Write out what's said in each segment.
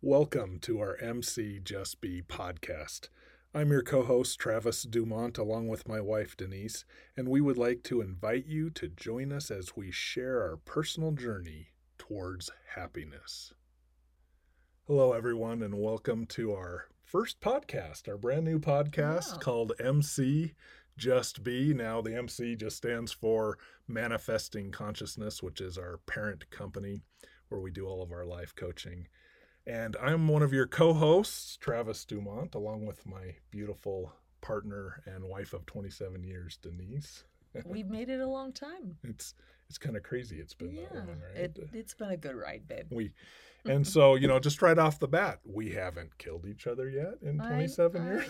Welcome to our MC Just Be podcast. I'm your co-host Travis Dumont along with my wife Denise, and we would like to invite you to join us as we share our personal journey towards happiness. Hello everyone and welcome to our first podcast, our brand new podcast called MC Just Be. Now the MC just stands for Manifesting Consciousness, which is our parent company where we do all of our life coaching. And I'm one of your co-hosts, Travis Dumont, along with my beautiful partner and wife of 27 years, Denise. We've made it a long time. It's kind of crazy. It's been that long, right? It's been a good ride, babe. And so, just right off the bat, we haven't killed each other yet in 27 years.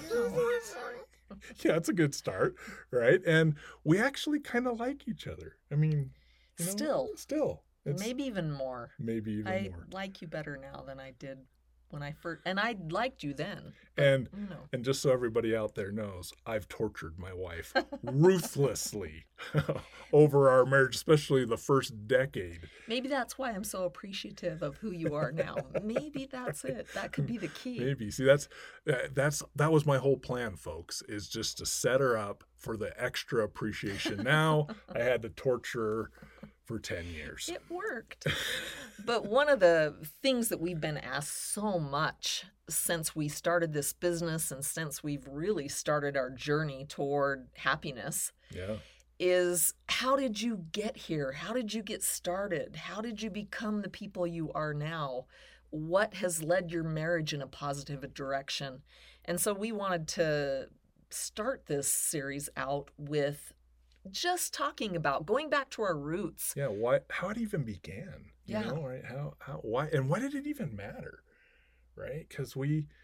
Yeah, it's a good start, right? And we actually kind of like each other. I mean, still. Maybe even more. I like you better now than I did when I first, and I liked you then. And just so everybody out there knows, I've tortured my wife ruthlessly over our marriage, especially the first decade. Maybe that's why I'm so appreciative of who you are now. Maybe that's it. That could be the key. Maybe. See, that was my whole plan, folks, is just to set her up for the extra appreciation. Now I had to torture her for 10 years. It worked. But one of the things that we've been asked so much since we started this business and since we've really started our journey toward happiness is, how did you get here? How did you get started? How did you become the people you are now? What has led your marriage in a positive direction? And so we wanted to start this series out with just talking about going back to our roots. Yeah, how it even began. You know, right? Why, and why did it even matter? Right? Because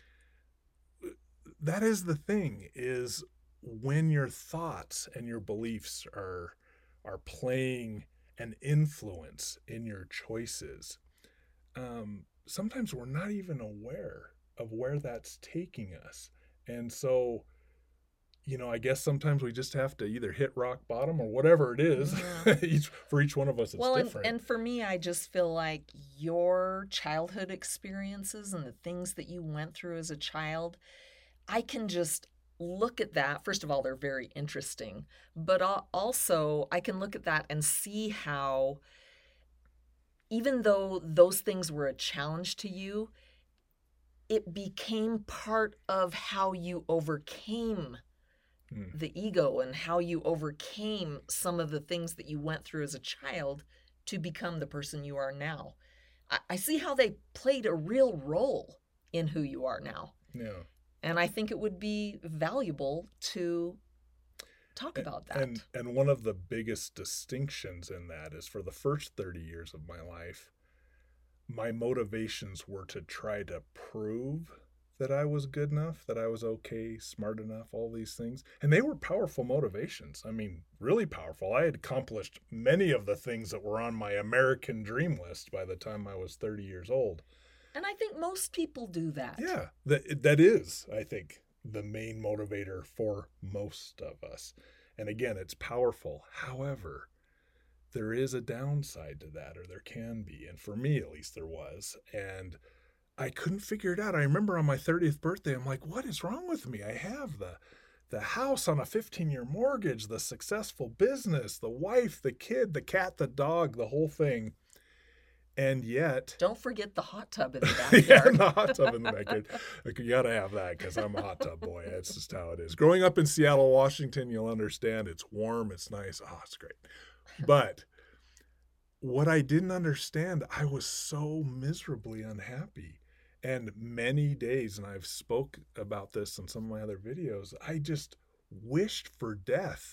that is the thing, is when your thoughts and your beliefs are playing an influence in your choices, sometimes we're not even aware of where that's taking us. And so, I guess sometimes we just have to either hit rock bottom or whatever it is. For each one of us, it's different. And for me, I just feel like your childhood experiences and the things that you went through as a child, I can just look at that. First of all, they're very interesting. But also, I can look at that and see how, even though those things were a challenge to you, it became part of how you overcame the ego and how you overcame some of the things that you went through as a child to become the person you are now. I see how they played a real role in who you are now. Yeah. And I think it would be valuable to talk about that. And one of the biggest distinctions in that is, for the first 30 years of my life, my motivations were to try to prove that I was good enough, that I was okay, smart enough, all these things. And they were powerful motivations. I mean, really powerful. I had accomplished many of the things that were on my American dream list by the time I was 30 years old. And I think most people do that. Yeah, that is, I think, the main motivator for most of us. And again, it's powerful. However, there is a downside to that, or there can be. And for me, at least, there was. And I couldn't figure it out. I remember on my 30th birthday, I'm like, what is wrong with me? I have the house on a 15-year mortgage, the successful business, the wife, the kid, the cat, the dog, the whole thing. And yet... Don't forget the hot tub in the backyard. The hot tub in the backyard. You got to have that, because I'm a hot tub boy. That's just how it is. Growing up in Seattle, Washington, you'll understand. It's warm. It's nice. Oh, it's great. But what I didn't understand, I was so miserably unhappy. And many days, and I've spoke about this in some of my other videos, I just wished for death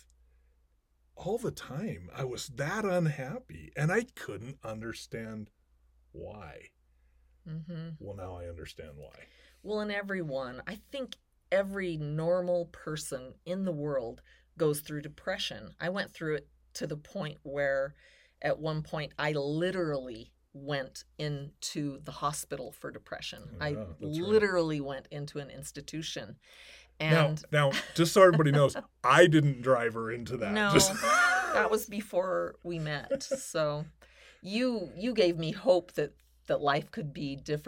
all the time. I was that unhappy, and I couldn't understand why. Mm-hmm. Well, now I understand why. Well, and I think every normal person in the world goes through depression. I went through it to the point where at one point I literally went into the hospital for depression. I literally went into an institution. And now, just so everybody knows, I didn't drive her into that. No, that was before we met. So you gave me hope that life could be different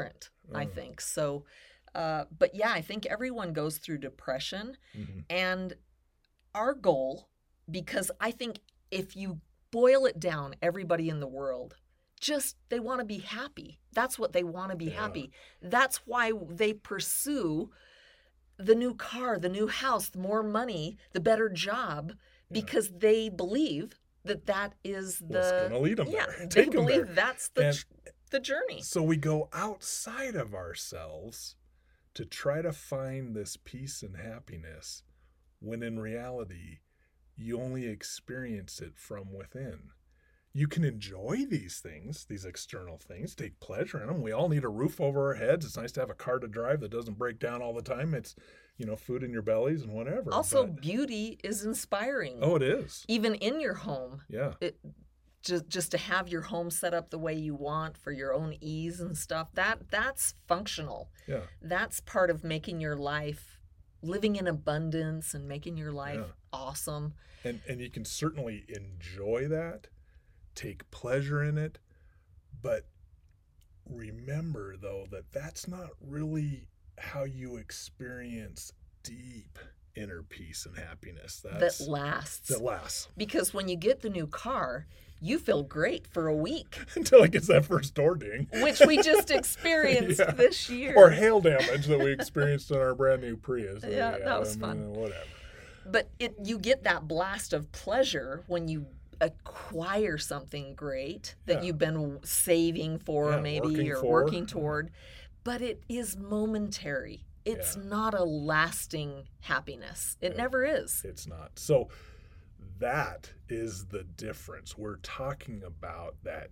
I think. So, but yeah, I think everyone goes through depression. Mhm. And our goal, because I think if you boil it down, everybody in the world, just they want to be happy. That's what they want to be Yeah. happy. That's why they pursue the new car, the new house, the more money, the better job, because they believe that that is What's going to lead them yeah, there? they Take them believe there. that's the journey. So we go outside of ourselves to try to find this peace and happiness, when in reality, you only experience it from within. You can enjoy these things, these external things, take pleasure in them. We all need a roof over our heads. It's nice to have a car to drive that doesn't break down all the time. It's, food in your bellies and whatever. Also, beauty is inspiring. Oh, it is. Even in your home. Yeah. Just to have your home set up the way you want for your own ease and stuff, that's functional. Yeah. That's part of making your life, living in abundance and making your life awesome. And you can certainly enjoy that, take pleasure in it, but remember, though, that that's not really how you experience deep inner peace and happiness. That lasts. Because when you get the new car, you feel great for a week. Until it gets that first door ding. Which we just experienced this year. Or hail damage that we experienced in our brand new Prius. Yeah, that was fun. Whatever. But you get that blast of pleasure when you acquire something great that you've been saving for working toward. But it is momentary. It's not a lasting happiness. It never is. It's not. So that is the difference. We're talking about that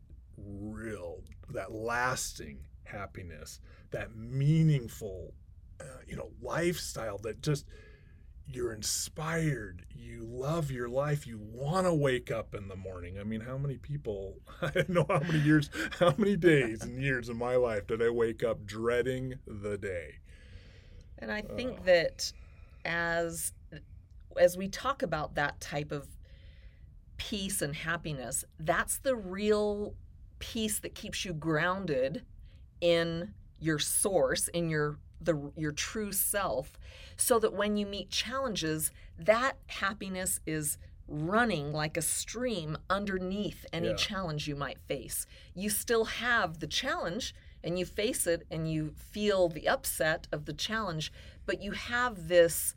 lasting happiness, that meaningful, lifestyle that just, you're inspired, you love your life, you want to wake up in the morning. I mean, how many people, I don't know how many days and years in my life did I wake up dreading the day? And I think that as we talk about that type of peace and happiness, that's the real peace that keeps you grounded in your source, in your true self, so that when you meet challenges, that happiness is running like a stream underneath any challenge you might face. You still have the challenge and you face it and you feel the upset of the challenge, but you have this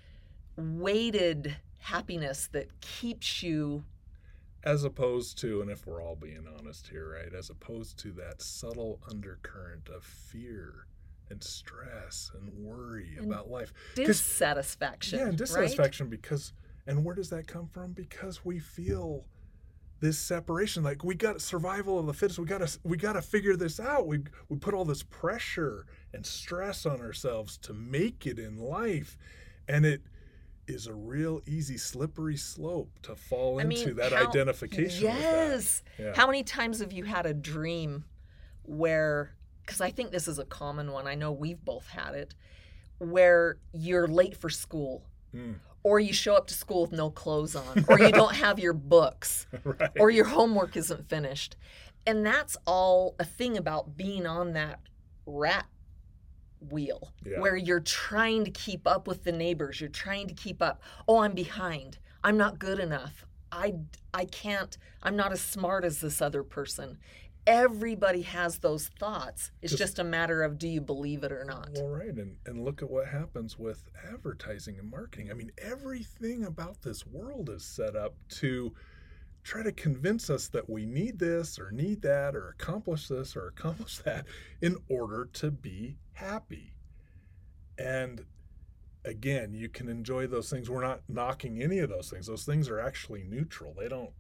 weighted happiness that keeps you, as opposed to, and if we're all being honest here, right, as opposed to that subtle undercurrent of fear and stress and worry about life. Dissatisfaction. Yeah, and dissatisfaction, right? Because, and where does that come from? Because we feel this separation, like we got survival of the fittest. We got to figure this out. We put all this pressure and stress on ourselves to make it in life, and it is a real easy slippery slope to fall into that identification. Yes. With that. Yeah. How many times have you had a dream where, because I think this is a common one, I know we've both had it, where you're late for school. Or you show up to school with no clothes on, or you don't have your books, right. Or your homework isn't finished. And that's all a thing about being on that rat wheel, where you're trying to keep up with the neighbors. You're trying to keep up. Oh, I'm behind. I'm not good enough. I can't. I'm not as smart as this other person. Everybody has those thoughts. It's just a matter of, do you believe it or not? Well, right. And look at what happens with advertising and marketing. I mean, everything about this world is set up to try to convince us that we need this or need that or accomplish this or accomplish that in order to be happy. And again, you can enjoy those things. We're not knocking any of those things. Those things are actually neutral. They don't...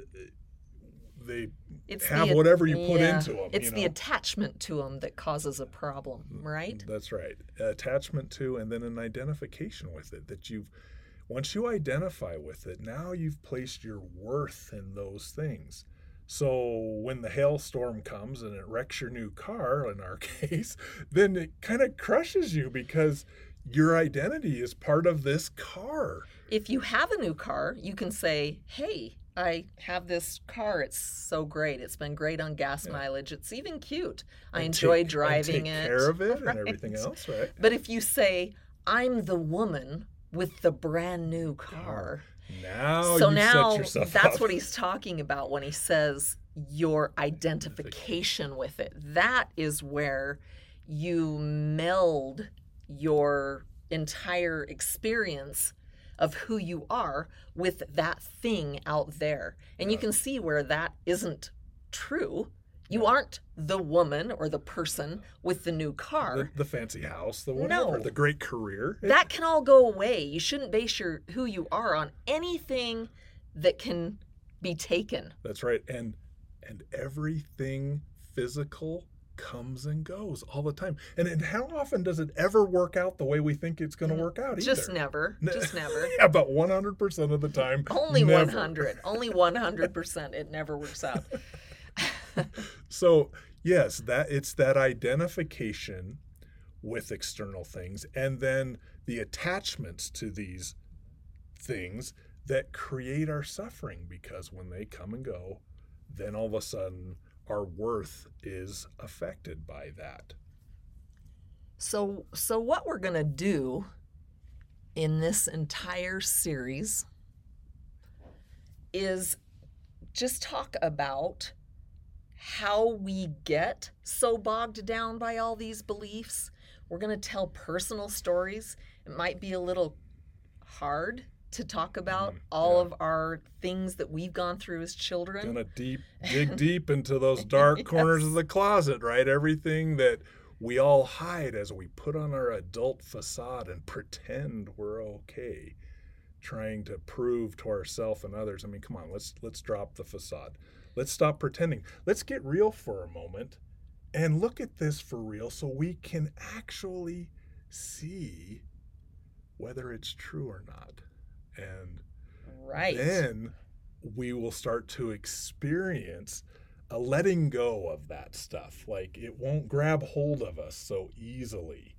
They have whatever you put into them. It's the attachment to them that causes a problem, right? That's right. Attachment to, and then an identification with it. That once you identify with it, now you've placed your worth in those things. So when the hailstorm comes and it wrecks your new car, in our case, then it kind of crushes you because your identity is part of this car. If you have a new car, you can say, hey, I have this car. It's so great. It's been great on gas Yeah. mileage. It's even cute. I And enjoy take driving it. care of it and Right. everything else, right? But if you say, I'm the woman with the brand new car. Now So you now set yourself that's up. what he's talking about when he says your identification with it. That is where you meld your entire experience of who you are with that thing out there. And you Yeah. can see where that isn't true. You Yeah. aren't the woman or the person with the new car. The fancy house, the whatever, No. the great career. That can all go away. You shouldn't base who you are on anything that can be taken. That's right. And everything physical comes and goes all the time. And how often does it ever work out the way we think it's going to work out? Just either? never. Just never. Yeah, about 100% of the time. Only never. 100. Only 100%. It never works out. So yes, it's that identification with external things, and then the attachments to these things that create our suffering, because when they come and go, then all of a sudden our worth is affected by that. So what we're going to do in this entire series is just talk about how we get so bogged down by all these beliefs. We're going to tell personal stories. It might be a little hard to talk about all of our things that we've gone through as children. Gonna dig deep into those dark corners of the closet, right? Everything that we all hide as we put on our adult facade and pretend we're okay, trying to prove to ourselves and others. I mean, come on, let's drop the facade. Let's stop pretending. Let's get real for a moment and look at this for real so we can actually see whether it's true or not. And then we will start to experience a letting go of that stuff. Like, it won't grab hold of us so easily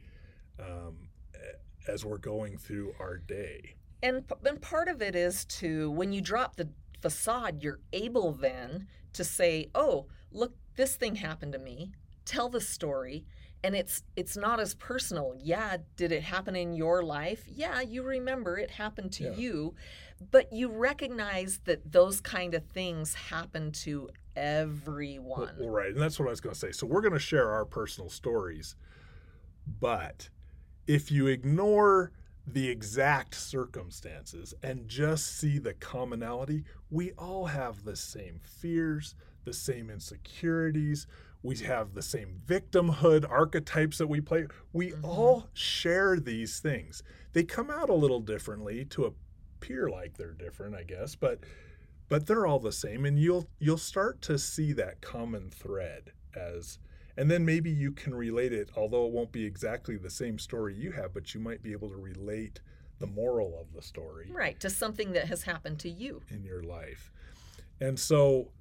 as we're going through our day. And part of it is when you drop the facade, you're able then to say, oh, look, this thing happened to me. Tell the story. And it's not as personal. Yeah, did it happen in your life? Yeah, you remember it happened to you. But you recognize that those kind of things happen to everyone. Well, right, and that's what I was going to say. So we're going to share our personal stories. But if you ignore the exact circumstances and just see the commonality, we all have the same fears, the same insecurities. We have the same victimhood archetypes that we play. We all share these things. They come out a little differently to appear like they're different, I guess, but they're all the same, and you'll start to see that common thread and then maybe you can relate it, although it won't be exactly the same story you have, but you might be able to relate the moral of the story. Right, to something that has happened to you in your life. And so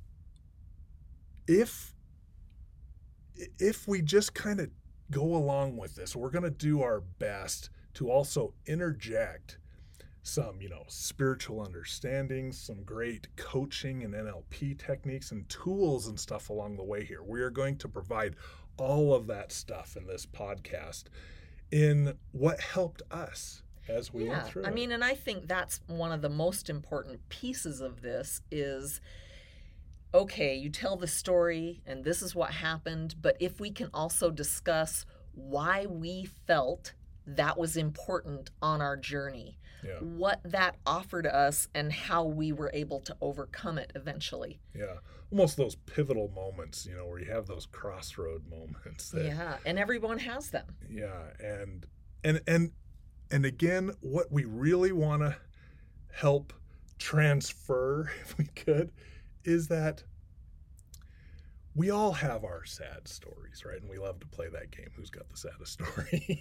if we just kind of go along with this, we're going to do our best to also interject some, spiritual understanding, some great coaching and NLP techniques and tools and stuff along the way here. We are going to provide all of that stuff in this podcast in what helped us as we went through it. I mean, and I think that's one of the most important pieces of this is, okay, you tell the story and this is what happened, but if we can also discuss why we felt that was important on our journey, what that offered us and how we were able to overcome it eventually. Yeah, almost those pivotal moments, where you have those crossroad moments. And everyone has them. Yeah, and again, what we really want to help transfer, if we could, is that we all have our sad stories, right? And we love to play that game. Who's got the saddest story?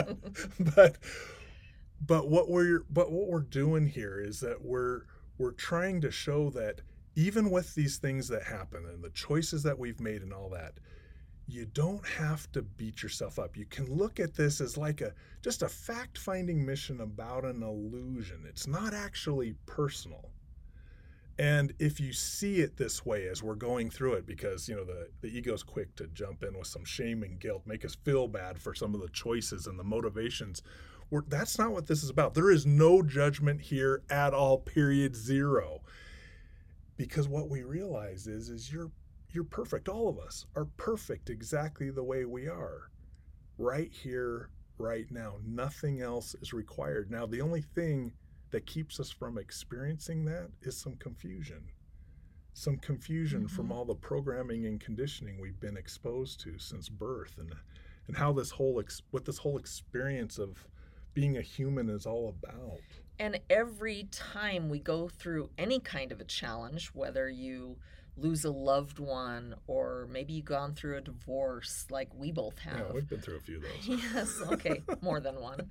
but what we're doing here is that we're trying to show that even with these things that happen and the choices that we've made and all that, you don't have to beat yourself up. You can look at this as like just a fact-finding mission about an illusion. It's not actually personal. And if you see it this way as we're going through it, because, the ego's quick to jump in with some shame and guilt, make us feel bad for some of the choices and the motivations. That's not what this is about. There is no judgment here at all, period, zero. Because what we realize is you're perfect. All of us are perfect exactly the way we are. Right here, right now. Nothing else is required. Now, the only thing that keeps us from experiencing that is some confusion. Some confusion from all the programming and conditioning we've been exposed to since birth, and how what this whole experience of being a human is all about. And every time we go through any kind of a challenge, whether you lose a loved one or maybe you've gone through a divorce like we both have. Yeah, we've been through a few of those. Yes, okay, more than one.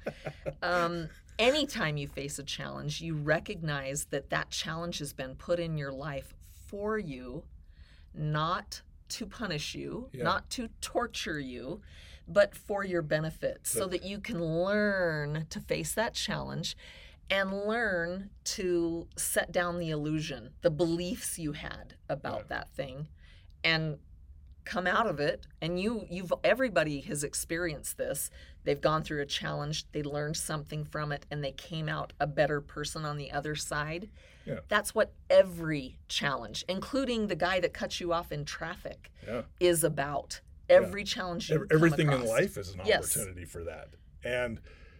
Anytime you face a challenge, you recognize that challenge has been put in your life for you, not to punish you, not to torture you, but for your benefit, so that you can learn to face that challenge and learn to set down the illusion, the beliefs you had about that thing, and come out of it. And everybody has experienced this. They've gone through a challenge, they learned something from it, and they came out a better person on the other side. Yeah. That's what every challenge, including the guy that cuts you off in traffic, is about. Every challenge you everything come in life is an opportunity for that. And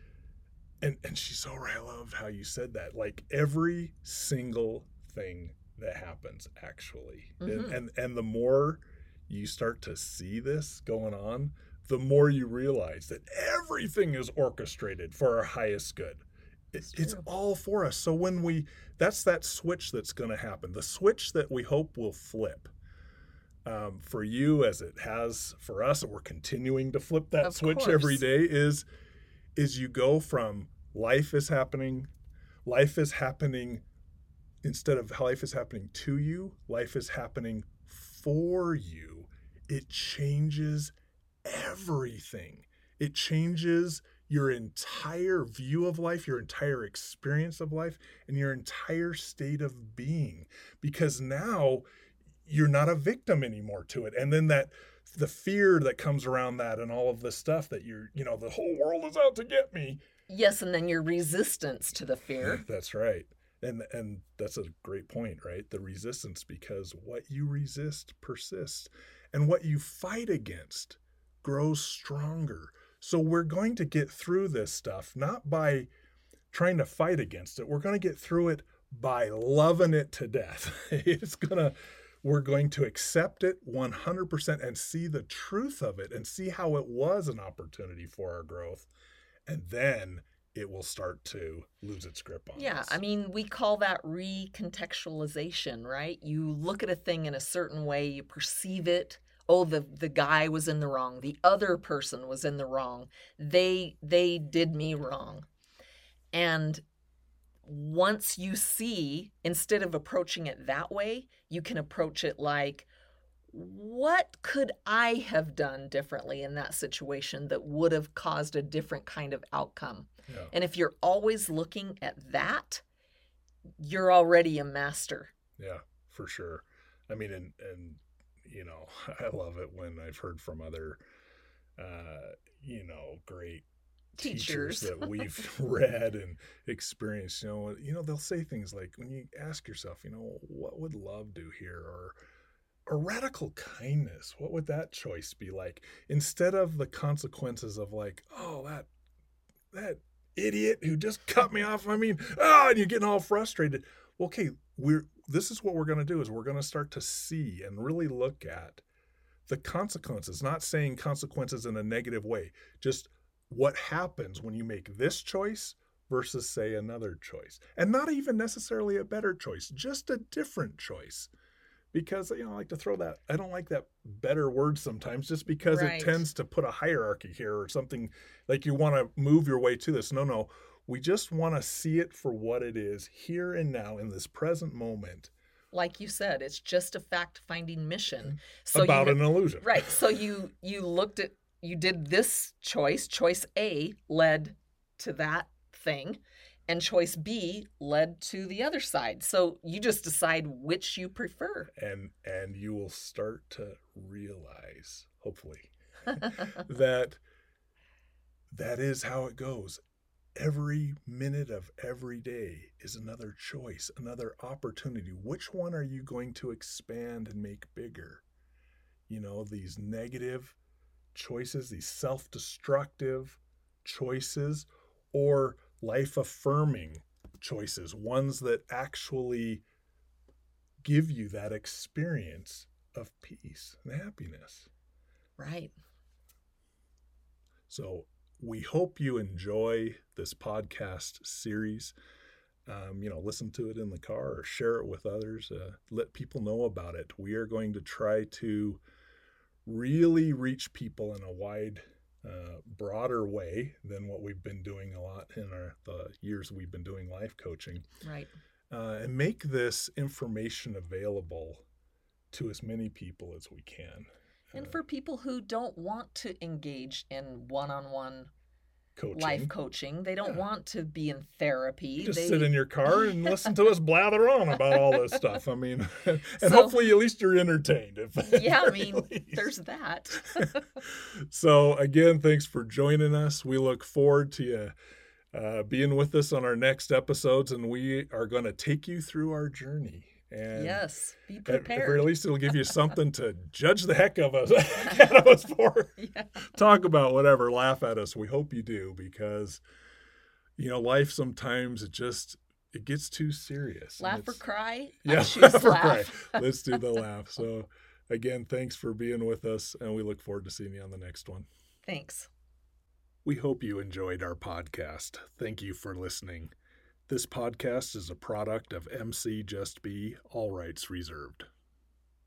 she's so right. I love how you said that. Like every single thing that happens, actually. And the more you start to see this going on, the more you realize that everything is orchestrated for our highest good. It's all for us. So that's that switch that's going to happen. The switch that we hope will flip. For you, as it has for us, and we're continuing to flip that switch every day, is you go from life is happening, instead of life is happening to you, life is happening for you. It changes everything. It changes your entire view of life, your entire experience of life, and your entire state of being. Because now you're not a victim anymore to it. And then the fear that comes around that and all of this stuff that the whole world is out to get me. Yes, and then your resistance to the fear. That's right. And that's a great point, right? The resistance, because what you resist persists, and what you fight against grows stronger. So we're going to get through this stuff, not by trying to fight against it. We're going to get through it by loving it to death. We're going to accept it 100% and see the truth of it and see how it was an opportunity for our growth. And then it will start to lose its grip on us. Yeah, I mean, we call that recontextualization, right? You look at a thing in a certain way, you perceive it. Oh, the guy was in the wrong. The other person was in the wrong. They did me wrong. And once you see, instead of approaching it that way, you can approach it like, what could I have done differently in that situation that would have caused a different kind of outcome? Yeah. And if you're always looking at that, you're already a master. Yeah, for sure. I mean, and I love it when I've heard from other, great teachers that we've read and experienced, they'll say things like, when you ask yourself, what would love do here? Or radical kindness, what would that choice be like? Instead of the consequences of like, oh, that idiot who just cut me off. I mean, and you're getting all frustrated. Well, okay, this is what we're going to do, is we're going to start to see and really look at the consequences, not saying consequences in a negative way, just what happens when you make this choice versus, say, another choice. And not even necessarily a better choice, just a different choice. Because, I like to throw that, I don't like that better word sometimes, just because It tends to put a hierarchy here or something, like you want to move your way to this. No, we just want to see it for what it is here and now in this present moment. Like you said, it's just a fact-finding mission. So about an illusion. Right. So you did this choice A led to that thing, And choice B led to the other side. So you just decide which you prefer. And you will start to realize, hopefully, that is how it goes. Every minute of every day is another choice, another opportunity. Which one are you going to expand and make bigger? You know, these negative choices, these self-destructive choices, or life-affirming choices, ones that actually give you that experience of peace and happiness. Right. So we hope you enjoy this podcast series. Listen to it in the car or share it with others. Let people know about it. We are going to try to really reach people in a wide, broader way than what we've been doing a lot in the years we've been doing life coaching. Right. And make this information available to as many people as we can. And for people who don't want to engage in one-on-one Coaching. Life coaching, they don't want to be in therapy. Just sit in your car and listen to us blather on about all this stuff. I mean, and hopefully at least you're entertained. There's that. So again, thanks for joining us. We look forward to you being with us on our next episodes, and we are going to take you through our journey. And yes, be prepared. At the very least, it'll give you something to judge the heck of us for. Yeah. Talk about whatever, laugh at us. We hope you do, because, life sometimes it gets too serious. Laugh or cry? Yeah, laugh or cry. Let's do the laugh. So again, thanks for being with us, and we look forward to seeing you on the next one. Thanks. We hope you enjoyed our podcast. Thank you for listening. This podcast is a product of MC Just Be, all rights reserved.